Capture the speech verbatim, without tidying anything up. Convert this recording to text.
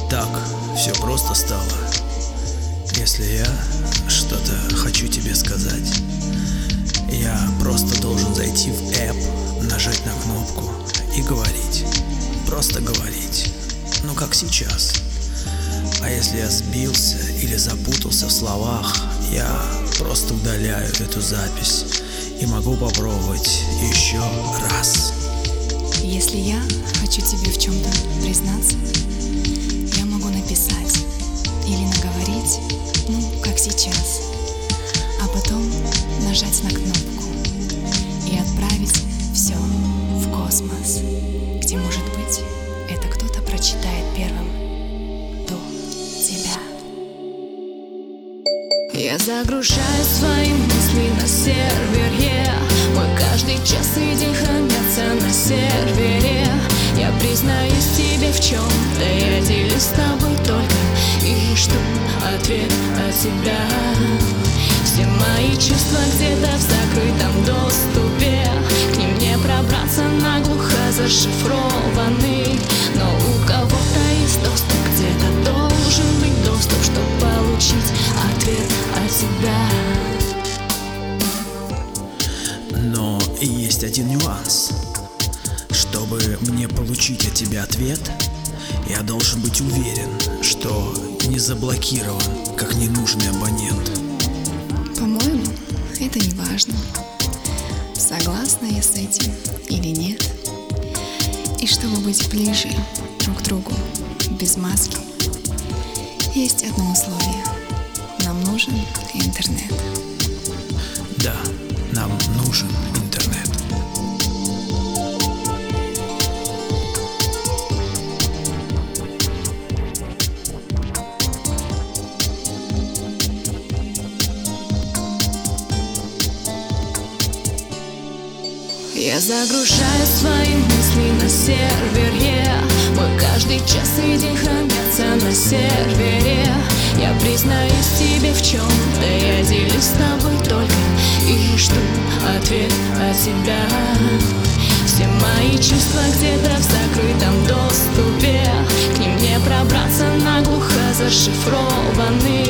Так все просто стало. Если я что-то хочу тебе сказать, я просто должен зайти в App, нажать на кнопку и говорить. Просто говорить. Ну как сейчас. А если я сбился или запутался в словах, я просто удаляю эту запись и могу попробовать еще раз. Если я хочу тебе в чем-то признаться, я могу написать или наговорить, ну, как сейчас, а потом нажать на кнопку и отправить все в космос, где, может быть, это кто-то прочитает первым до тебя. Я загружаю свои мысли на сервер, yeah. Мой каждый час и день хранятся на сервере. Я признаюсь тебе в чем-то, я делюсь с тобой только и жду ответ от тебя. Все мои чувства где-то в закрытом доступе, к ним не пробраться, наглухо зашифрованы. Но у кого-то есть доступ, где-то должен быть доступ, чтобы получить ответ от тебя. Но есть один нюанс. Чтобы мне получить от тебя ответ, я должен быть уверен, что не заблокирован, как ненужный абонент. По-моему, это не важно, согласна я с этим или нет. И чтобы быть ближе друг к другу без маски, есть одно условие. Нам нужен интернет. Да, нам нужен интернет. Я загружаю свои мысли на сервер, yeah. Мой каждый час и день хранятся на сервере. Я признаюсь тебе в чем-то, я делюсь с тобой только и жду ответ от тебя. Все мои чувства где-то в закрытом доступе, к ним не пробраться, наглухо зашифрованы.